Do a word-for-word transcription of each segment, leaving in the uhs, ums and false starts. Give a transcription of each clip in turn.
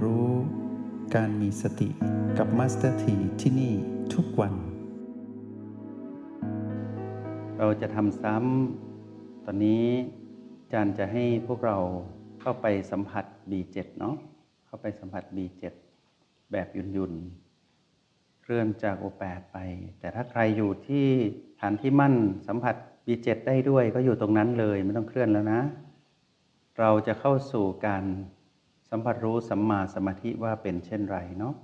รู้การมีสติกับมาสเตอร์ทีที่นี่ทุกวันเราจะทำซ้ำตอนนี้อาจารย์จะให้พวกเราเข้าไปสัมผัส บี เจ็ด เนาะเข้าไปสัมผัส บี เจ็ด แบบหยุ่นๆเคลื่อนจาก โอ แปด ไปแต่ถ้าใครอยู่ที่ฐานที่มั่นสัมผัส บี เจ็ด ได้ด้วยก็อยู่ตรงนั้นเลยไม่ต้องเคลื่อนแล้วนะเราจะเข้าสู่การสัมผัสรู้สัมมาสมาธิว่าเป็นเช่นไรเนาะ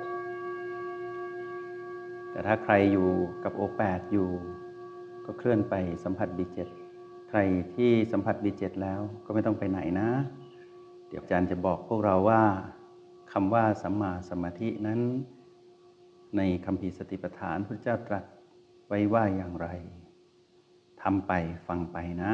แต่ถ้าใครอยู่กับ โอ แปด อยู่ก็เคลื่อนไปสัมผัส บี เจ็ด ใครที่สัมผัส บี เจ็ด แล้วก็ไม่ต้องไปไหนนะเดี๋ยวอาจารย์จะบอกพวกเราว่าคำว่าสัมมาสมาธินั้นในคัมภีร์สติปัฏฐานพระเจ้าตรัสไว้ว่าอย่างไรทำไปฟังไปนะ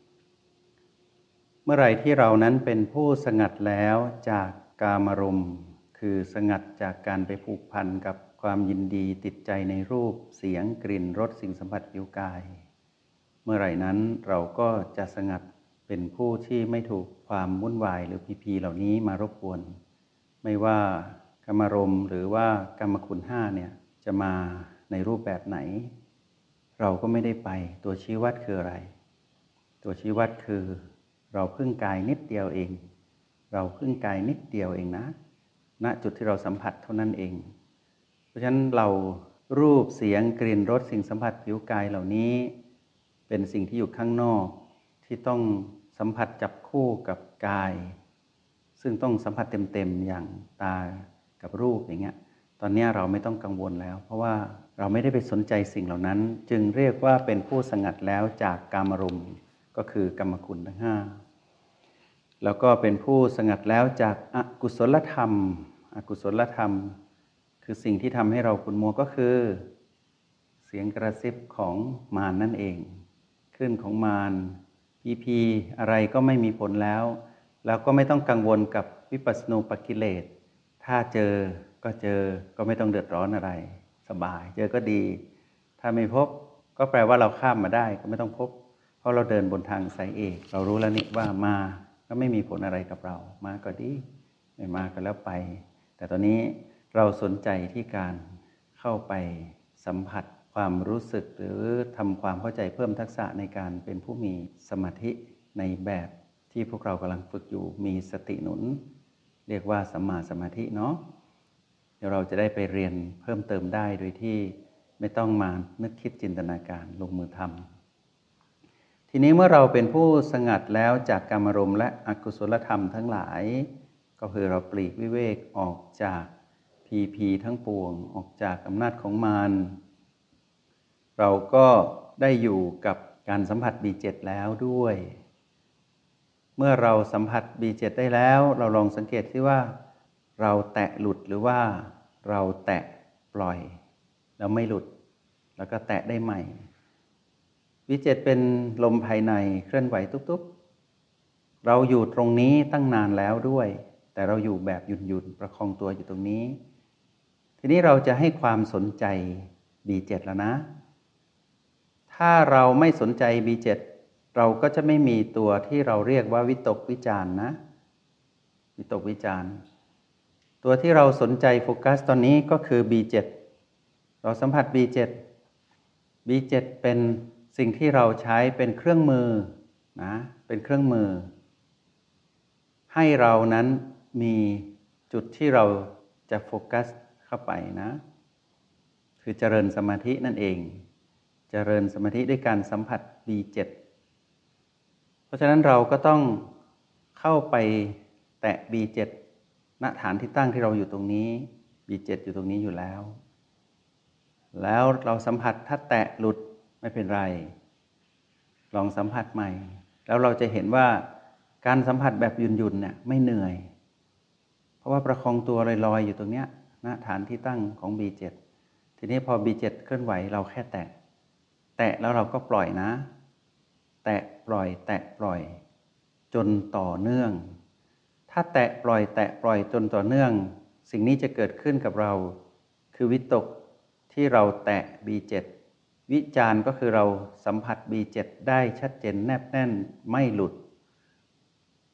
เมื่อไหร่ที่เรานั้นเป็นผู้สงัดแล้วจากกามารมณ์คือสงัดจากการไปผูกพันกับความยินดีติดใจในรูปเสียงกลิ่นรสสิ่งสัมผัสผิวกายเมื่อไหร่นั้นเราก็จะสงัดเป็นผู้ที่ไม่ถูกความวุ่นวายหรือพีพีเหล่านี้มารบกวนไม่ว่ากามารมณ์หรือว่ากามคุณห้าเนี่ยจะมาในรูปแบบไหนเราก็ไม่ได้ไปตัวชี้วัดคืออะไรตัวชี้วัดคือเราพึ่งกายนิดเดียวเองเราพึ่งกายนิดเดียวเองนะณจุดที่เราสัมผัสเท่านั้นเองเพราะฉะนั้นเรารูปเสียงกลิ่นรสสิ่งสัมผัสผิวกายเหล่านี้เป็นสิ่งที่อยู่ข้างนอกที่ต้องสัมผัสจับคู่กับกายซึ่งต้องสัมผัสเต็มๆอย่างตากับรูปอย่างเงี้ยตอนนี้เราไม่ต้องกังวลแล้วเพราะว่าเราไม่ได้ไปสนใจสิ่งเหล่านั้นจึงเรียกว่าเป็นผู้สงัดแล้วจากกามารมณ์ก็คือกามคุณทั้งห้าแล้วก็เป็นผู้สงัดแล้วจากอกุศลธรรมอกุศลธรรมคือสิ่งที่ทำให้เราขุ่นมัวก็คือเสียงกระซิบของมารนั่นเองคลื่นของมารพีพีอะไรก็ไม่มีผลแล้วแล้วก็ไม่ต้องกังวลกับวิปัสสนูปกิเลสถ้าเจอก็เจอก็ไม่ต้องเดือดร้อนอะไรสบายเจอก็ดีถ้าไม่พบก็แปลว่าเราข้ามมาได้ก็ไม่ต้องพบเพราะเราเดินบนทางสายเอกเรารู้แล้วนี่ว่ามาก็ไม่มีผลอะไรกับเรามาก็ดีไม่มาก็แล้วไปแต่ตอนนี้เราสนใจที่การเข้าไปสัมผัสความรู้สึกหรือทำความเข้าใจเพิ่มทักษะในการเป็นผู้มีสมาธิในแบบที่พวกเรากำลังฝึกอยู่มีสติหนุนเรียกว่าสัมมาสมาธิเนาะเดี๋ยวเราจะได้ไปเรียนเพิ่มเติมได้โดยที่ไม่ต้องมานึกคิดจินตนาการลงมือทำทีนี้เมื่อเราเป็นผู้สงัดแล้วจากกามารมณ์และอกุศลธรรมทั้งหลายก็คือเราปลีกวิเวกออกจากพีพีทั้งปวงออกจากอำนาจของมารเราก็ได้อยู่กับการสัมผัส บี เจ็ด แล้วด้วยเมื่อเราสัมผัส บี เจ็ด ได้แล้วเราลองสังเกตซิว่าเราแตะหลุดหรือว่าเราแตะปล่อยแล้วไม่หลุดแล้วก็แตะได้ใหม่ บี เจ็ด เป็นลมภายในเคลื่อนไหวตุ๊บๆเราอยู่ตรงนี้ตั้งนานแล้วด้วยแต่เราอยู่แบบหยุ่นๆประคองตัวอยู่ตรงนี้ทีนี้เราจะให้ความสนใจ บี เจ็ด แล้วนะถ้าเราไม่สนใจ บี เจ็ด เราก็จะไม่มีตัวที่เราเรียกว่าวิตกวิจารณ์นะวิตกวิจารณ์ตัวที่เราสนใจโฟกัสตอนนี้ก็คือ บี เจ็ด เราสัมผัส บี เจ็ด บี เจ็ด เป็นสิ่งที่เราใช้เป็นเครื่องมือนะเป็นเครื่องมือให้เรานั้นมีจุดที่เราจะโฟกัสเข้าไปนะคือเจริญสมาธินั่นเองเจริญสมาธิด้วยการสัมผัส บี เจ็ด เพราะฉะนั้นเราก็ต้องเข้าไปแตะ บี เจ็ด ณฐานที่ตั้งที่เราอยู่ตรงนี้ บี เจ็ด อยู่ตรงนี้อยู่แล้วแล้วเราสัมผัสถ้าแตะหลุดไม่เป็นไรลองสัมผัสใหม่แล้วเราจะเห็นว่าการสัมผัสแบบหยุ่นๆเนี่ยไม่เหนื่อยเพราะว่าประคองตัวลอยๆอยู่ตรงเนี้ยณฐานที่ตั้งของ บี เจ็ด ทีนี้พอ บี เจ็ด เคลื่อนไหวเราแค่แตะแตะแล้วเราก็ปล่อยนะแตะปล่อยแตะปล่อยจนต่อเนื่องถ้าแตะปล่อยแตะปล่อยจนต่อเนื่องสิ่งนี้จะเกิดขึ้นกับเราคือวิตกที่เราแตะ บี เจ็ด วิจารณ์ก็คือเราสัมผัส บี เจ็ด ได้ชัดเจนแนบแน่นไม่หลุด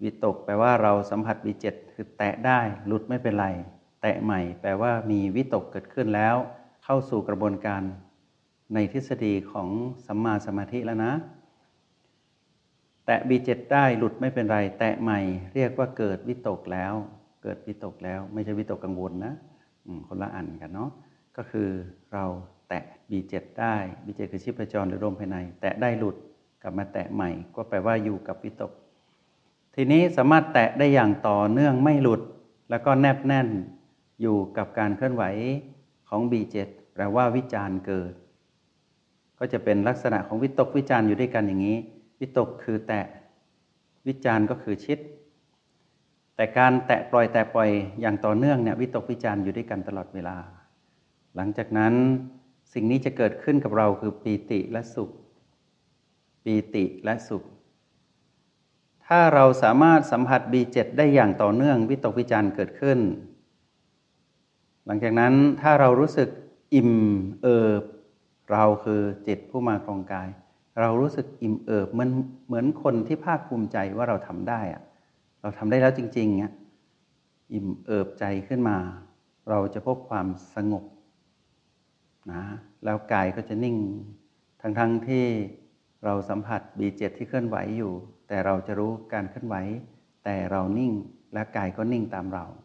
วิตกแปลว่าเราสัมผัส บี เจ็ด คือแตะได้หลุดไม่เป็นไรแตะใหม่แปลว่ามีวิตกเกิดขึ้นแล้วเข้าสู่กระบวนการในทฤษฎีของสัมมาสมาธิแล้วนะแตะ บี เจ็ด ได้หลุดไม่เป็นไรแตะใหม่เรียกว่าเกิดวิตกแล้วเกิดวิตกแล้วไม่ใช่วิตกกังวลนะคนละอันกันเนาะก็คือเราแตะ บี เจ็ด ได้ บี เจ็ด คือชีพจรหรือลมภายในแตะได้หลุดกลับมาแตะใหม่ก็แปลว่าอยู่กับวิตกทีนี้สามารถแตะได้อย่างต่อเนื่องไม่หลุดแล้วก็แนบแน่นอยู่กับการเคลื่อนไหวของ บี เจ็ด แปลว่าวิจารณ์เกิดก็จะเป็นลักษณะของวิตกวิจารณ์อยู่ด้วยกันอย่างนี้วิตกคือแตะวิจารณ์ก็คือชิดแต่การแตะปล่อยแตะปล่อยอย่างต่อเนื่องเนี่ยวิตกวิจารณ์อยู่ด้วยกันตลอดเวลาหลังจากนั้นสิ่งนี้จะเกิดขึ้นกับเราคือปีติและสุขปีติและสุขถ้าเราสามารถสัมผัส บี เจ็ด ได้อย่างต่อเนื่องวิตกวิจารณ์เกิดขึ้นหลังจากนั้นถ้าเรารู้สึกอิ่มเอิบเราคือจิตผู้มาครองกายเรารู้สึกอิ่มเอิบเหมือนเหมือนคนที่ภาคภูมิใจว่าเราทำได้อะเราทำได้แล้วจริงๆเนี่ยอิ่มเอิบใจขึ้นมาเราจะพบความสงบนะแล้วกายก็จะนิ่งทั้งๆที่เราสัมผัส บี เจ็ด ที่เคลื่อนไหวอยู่แต่เราจะรู้การเคลื่อนไหวแต่เรานิ่งและกายก็นิ่งตามเรา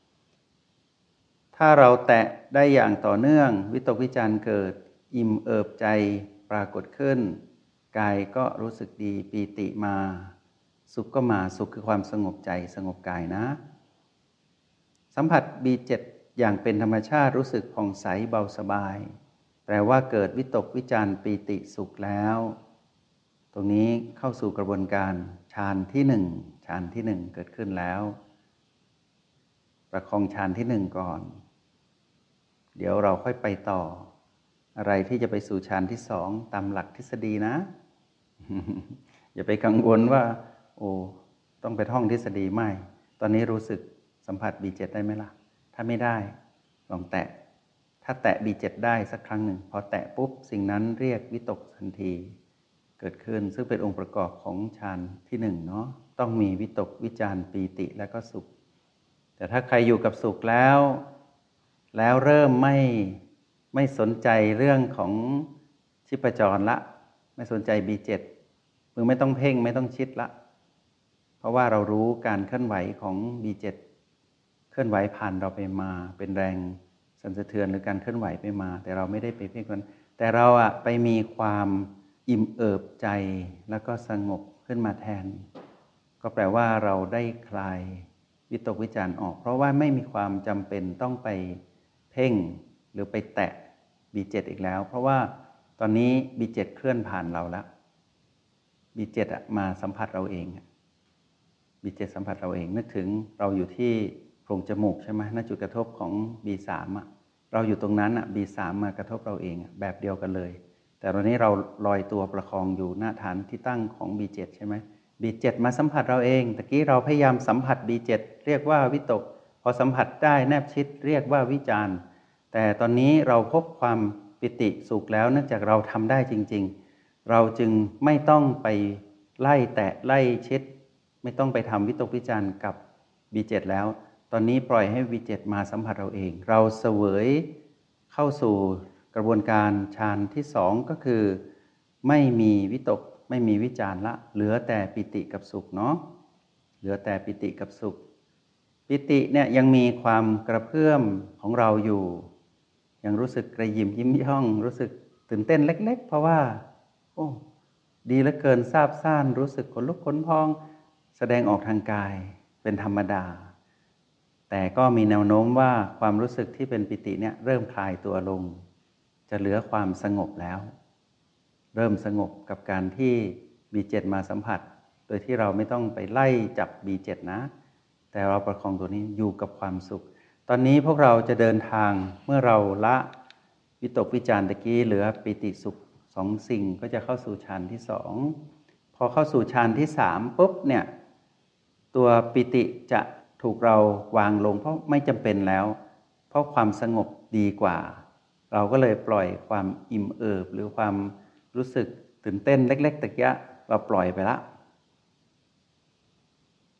ถ้าเราแตะได้อย่างต่อเนื่องวิตกวิจารณ์เกิดอิ่มเอิบใจปรากฏขึ้นกายก็รู้สึกดีปีติมาสุขก็มาสุขคือความสงบใจสงบกายนะสัมผัส บี เจ็ด อย่างเป็นธรรมชาติรู้สึกผ่องใสเบาสบายแปลว่าเกิดวิตกวิจารปีติสุขแล้วตรงนี้เข้าสู่กระบวนการฌานที่หนึ่งฌานที่หนึ่งเกิดขึ้นแล้วประคองฌานที่หนึ่งก่อนเดี๋ยวเราค่อยไปต่ออะไรที่จะไปสู่ฌานที่สองตามหลักทฤษฎีนะ อย่าไปกังวลว่าโอ้ต้องไปท่องทฤษฎีไม่ตอนนี้รู้สึกสัมผัส บี เจ็ด ได้ไหมล่ะถ้าไม่ได้ลองแตะถ้าแตะ บี เจ็ด ได้สักครั้งหนึ่งพอแตะปุ๊บสิ่งนั้นเรียกวิตกทันทีเกิดขึ้นซึ่งเป็นองค์ประกอบของฌานที่หนึ่งเนาะต้องมีวิตกวิจารปีติและก็สุขแต่ถ้าใครอยู่กับสุขแล้วแล้วเริ่มไม่ไม่สนใจเรื่องของชีพจรละไม่สนใจ บี เจ็ด มือไม่ต้องเพ่งไม่ต้องชิดละเพราะว่าเรารู้การเคลื่อนไหวของ บี เจ็ด เคลื่อนไหวผ่านเราไปมาเป็นแรงสั่นสะเทือนหรือการเคลื่อนไหวไปมาแต่เราไม่ได้ไปเพ่งมันแต่เราอะไปมีความอิ่มเอิบใจแล้วก็สงบขึ้นมาแทนก็แปลว่าเราได้คลายวิตกวิจารณ์ออกเพราะว่าไม่มีความจำเป็นต้องไปเพ่งหรือไปแตะ บี เจ็ด อีกแล้วเพราะว่าตอนนี้ บี เจ็ด เคลื่อนผ่านเราแล้ว บี เจ็ด มาสัมผัสเราเอง บี เจ็ด สัมผัสเราเองนึกถึงเราอยู่ที่โพรงจมูกใช่ไหมณจุดกระทบของ บี สาม อ่ะเราอยู่ตรงนั้นอ่ะ บี สาม มากระทบเราเองแบบเดียวกันเลยแต่ตอนนี้เราลอยตัวประคองอยู่หน้าฐานที่ตั้งของ บี เจ็ด ใช่ไหม บี เจ็ด มาสัมผัสเราเองตะกี้เราพยายามสัมผัส บี เจ็ด เรียกว่าวิตกพอสัมผัสได้แนบชิดเรียกว่าวิจารณ์แต่ตอนนี้เราพบความปิติสุขแล้วเนื่องจากเราทำได้จริงๆเราจึงไม่ต้องไปไล่แตะไล่ชิดไม่ต้องไปทำวิตกวิจารณ์กับ บี เจ็ด แล้วตอนนี้ปล่อยให้ บี เจ็ด มาสัมผัสเราเองเราเสวยเข้าสู่กระบวนการฌานที่สองก็คือไม่มีวิตกไม่มีวิจารณ์ละเหลือแต่ปิติกับสุขเนาะเหลือแต่ปิติกับสุขปิติเนี่ยยังมีความกระเพื่อมของเราอยู่ยังรู้สึกกระยิมยิ้มย่องรู้สึกตื่นเต้นเล็กๆเพราะว่าโอ้ดีเหลือเกินซาบซ่านรู้สึกขนลุกขนพองแสดงออกทางกายเป็นธรรมดาแต่ก็มีแนวโน้มว่าความรู้สึกที่เป็นปิติเนี่ยเริ่มคลายตัวลงจะเหลือความสงบแล้วเริ่มสงบกับการที่ บี เจ็ด มาสัมผัสโดยที่เราไม่ต้องไปไล่จับ บี เจ็ด นะแต่เราประคองตัวนี้อยู่กับความสุขตอนนี้พวกเราจะเดินทางเมื่อเราละวิตกวิจารตะกี้เหลือปิติสุขสองสิ่งก็จะเข้าสู่ฌานที่สองพอเข้าสู่ฌานที่สามปุ๊บเนี่ยตัวปิติจะถูกเราวางลงเพราะไม่จำเป็นแล้วเพราะความสงบดีกว่าเราก็เลยปล่อยความอิ่มเอิบหรือความรู้สึกตื่นเต้นเล็กๆตะกี้เราปล่อยไปละ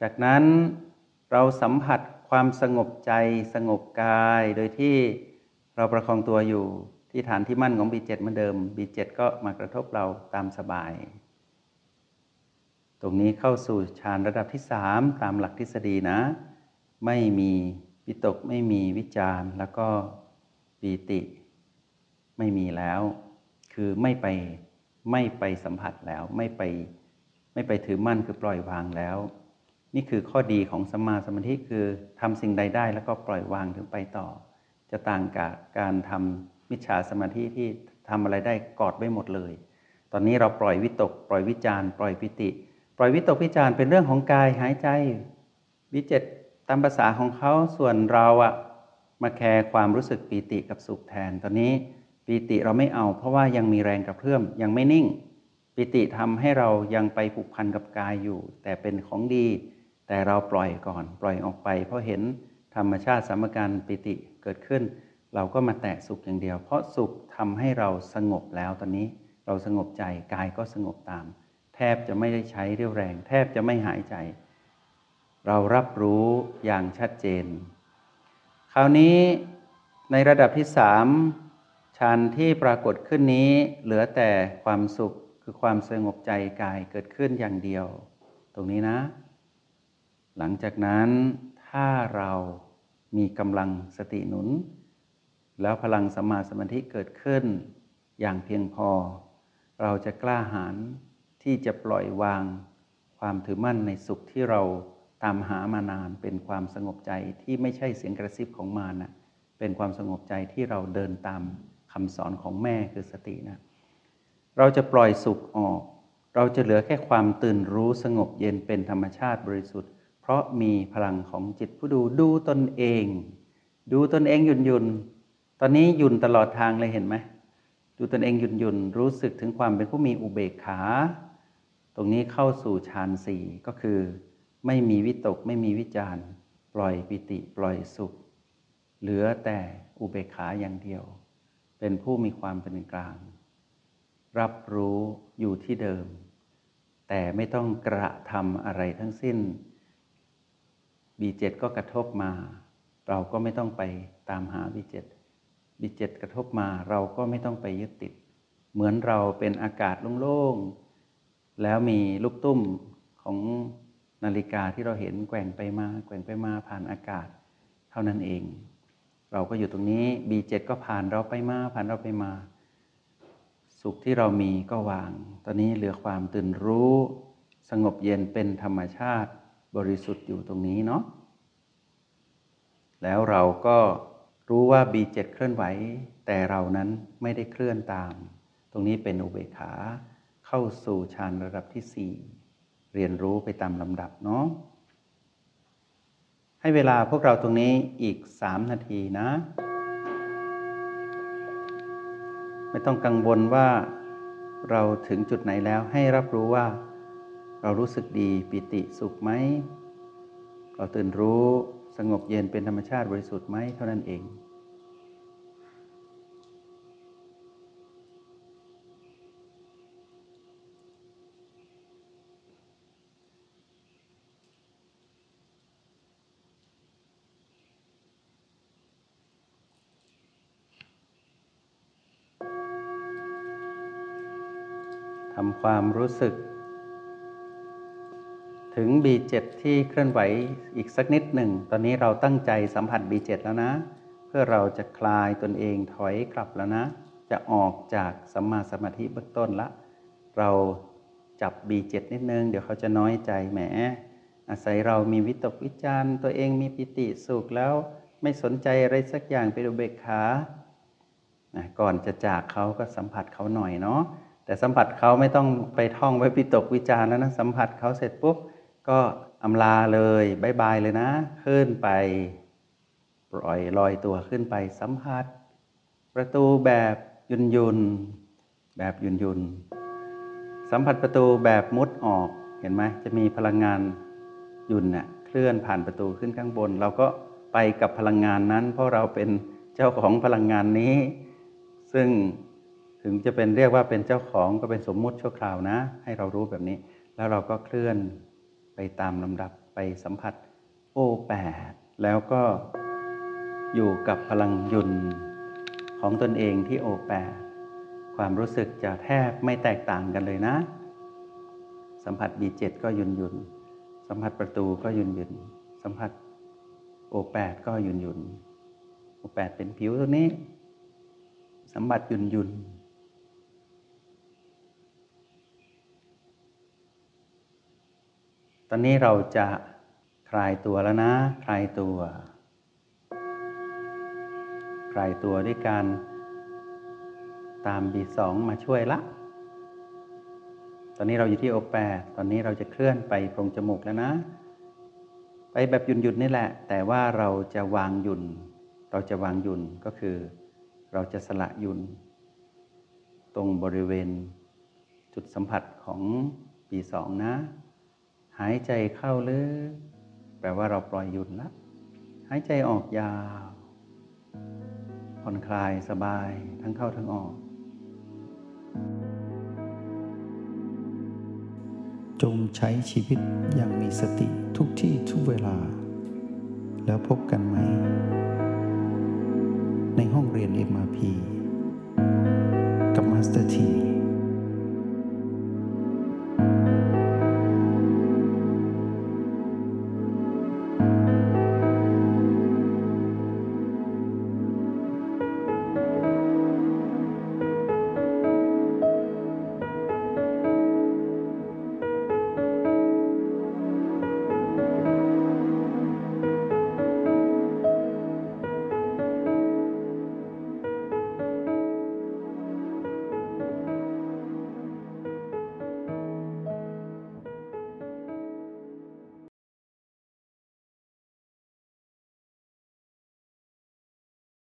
จากนั้นเราสัมผัสความสงบใจสงบกายโดยที่เราประคองตัวอยู่ที่ฐานที่มั่นของ บี เจ็ด เหมือนเดิม บี เจ็ด ก็มากระทบเราตามสบายตรงนี้เข้าสู่ฌานระดับที่สามตามหลักทฤษฎีนะไม่มีวิตกไม่มีวิจารแล้วก็ปีติไม่มีแล้วคือไม่ไปไม่ไปสัมผัสแล้วไม่ไปไม่ไปถือมั่นคือปล่อยวางแล้วนี่คือข้อดีของสัมมาสมาธิคือทำสิ่งใดได้แล้วก็ปล่อยวางถึงไปต่อจะต่างกับการทำมิจฉาสมาธิที่ทำอะไรได้กอดไว้หมดเลยตอนนี้เราปล่อยวิตกปล่อยวิจารปล่อยปิติปล่อยวิตกวิจารเป็นเรื่องของกายหายใจวิเจ็ดตามภาษาของเขาส่วนเราอะมาแคร์ความรู้สึกปีติกับสุขแทนตอนนี้ปีติเราไม่เอาเพราะว่ายังมีแรงกระเพื่อมยังไม่นิ่งปีติทำให้เรายังไปผูกพันกับกายอยู่แต่เป็นของดีแต่เราปล่อยก่อนปล่อยออกไปเพราะเห็นธรรมชาติสมการปีติเกิดขึ้นเราก็มาแตะสุขอย่างเดียวเพราะสุขทำให้เราสงบแล้วตอนนี้เราสงบใจกายก็สงบตามแทบจะไม่ได้ใช้เรี่ยวแรงแทบจะไม่หายใจเรารับรู้อย่างชัดเจนคราวนี้ในระดับที่สามฌานที่ปรากฏขึ้นนี้เหลือแต่ความสุขคือความสงบใจกายเกิดขึ้นอย่างเดียวตรงนี้นะหลังจากนั้นถ้าเรามีกำลังสติหนุนแล้วพลังสัมมาสมาธิเกิดขึ้นอย่างเพียงพอเราจะกล้าหาญที่จะปล่อยวางความถือมั่นในสุขที่เราตามหามานานเป็นความสงบใจที่ไม่ใช่เสียงกระซิบของมารนะเป็นความสงบใจที่เราเดินตามคำสอนของแม่คือสตินะเราจะปล่อยสุขออกเราจะเหลือแค่ความตื่นรู้สงบเย็นเป็นธรรมชาติบริสุทธิ์เพราะมีพลังของจิตผู้ดูดูตนเองดูตนเองหยุ่นหยุ่นตอนนี้หยุ่นตลอดทางเลยเห็นไหมดูตนเองหยุ่นหยุ่นรู้สึกถึงความเป็นผู้มีอุเบกขาตรงนี้เข้าสู่ฌานสี่ก็คือไม่มีวิตกไม่มีวิจารปล่อยปิติปล่อยสุขเหลือแต่อุเบกขาอย่างเดียวเป็นผู้มีความเป็นกลางรับรู้อยู่ที่เดิมแต่ไม่ต้องกระทำอะไรทั้งสิ้น บี เจ็ด ก็กระทบมาเราก็ไม่ต้องไปตามหา บี เจ็ด บี เจ็ด กระทบมาเราก็ไม่ต้องไปยึดติดเหมือนเราเป็นอากาศโล่งๆแล้วมีลูกตุ้มของนาฬิกาที่เราเห็นแกว่งไปมาแกว่งไปมาผ่านอากาศเท่านั้นเองเราก็อยู่ตรงนี้ บี เจ็ด ก็ผ่านเราไปมาผ่านเราไปมาสุขที่เรามีก็วางตอนนี้เหลือความตื่นรู้สงบเย็นเป็นธรรมชาติบริสุทธิ์อยู่ตรงนี้เนาะแล้วเราก็รู้ว่า บี เจ็ด เคลื่อนไหวแต่เรานั้นไม่ได้เคลื่อนตามตรงนี้เป็นอุเบกขาเข้าสู่ฌานระดับที่สี่เรียนรู้ไปตามลำดับเนาะให้เวลาพวกเราตรงนี้อีกสามนาทีนะไม่ต้องกังวลว่าเราถึงจุดไหนแล้วให้รับรู้ว่าเรารู้สึกดีปิติสุขไหมเราตื่นรู้สงบเย็นเป็นธรรมชาติบริสุทธิ์ไหมเท่านั้นเองทำความรู้สึกถึง บี เจ็ด ที่เคลื่อนไหวอีกสักนิดหนึ่งตอนนี้เราตั้งใจสัมผัส บี เจ็ด แล้วนะเพื่อเราจะคลายตนเองถอยกลับแล้วนะจะออกจากสัมมาสมาธิเบื้องต้นละเราจับ บี เจ็ด นิดนึงเดี๋ยวเขาจะน้อยใจแหมอาศัยเรามีวิตกวิจารตัวเองมีปิติสุขแล้วไม่สนใจอะไรสักอย่างเป็นอุเบกขาก่อนจะจากเขาก็สัมผัสเขาหน่อยเนาะแต่สัมผัสเขาไม่ต้องไปท่องไว้วิตกวิจารแล้วนะสัมผัสเขาเสร็จปุ๊บก็อำลาเลยบายบายเลยนะขึ้นไปปล่อยลอยตัวขึ้นไปสัมผัสประตูแบบยุนยุนแบบยุนยุนสัมผัสประตูแบบมุดออกเห็นไหมจะมีพลังงานยุนน่ะเคลื่อนผ่านประตูขึ้นข้างบนเราก็ไปกับพลังงานนั้นเพราะเราเป็นเจ้าของพลังงานนี้ซึ่งถึงจะเป็นเรียกว่าเป็นเจ้าของก็เป็นสมมุติชั่วคราวนะให้เรารู้แบบนี้แล้วเราก็เคลื่อนไปตามลำดับไปสัมผัส โอ แปด แล้วก็อยู่กับพลังยุนของตนเองที่ โอ แปด ความรู้สึกจะแทบไม่แตกต่างกันเลยนะสัมผัส บี เจ็ด ก็ยุนยุนสัมผัสประตูก็ยุนยุนสัมผัส โอ แปด ก็ยุนยุน โอ แปด เป็นผิวตัวนี้สัมผัสยุนยุนตอนนี้เราจะคลายตัวแล้วนะคลายตัวคลายตัวด้วยการตาม บี สอง มาช่วยละตอนนี้เราอยู่ที่ โอ แปด ตอนนี้เราจะเคลื่อนไปโพรงจมูกแล้วนะไปแบบหยุ่นๆนี่แหละแต่ว่าเราจะวางหยุ่นเราจะวางหยุ่นก็คือเราจะสละหยุ่นตรงบริเวณจุดสัมผัสของ บี สอง นะหายใจเข้าลึกแปลว่าเราปล่อยหยุ่นแล้วหายใจออกยาวผ่อนคลายสบายทั้งเข้าทั้งออกจงใช้ชีวิตอย่างมีสติทุกที่ทุกเวลาแล้วพบกันไหมในห้องเรียน เอ็ม อาร์ พี กับมาสเตอร์ที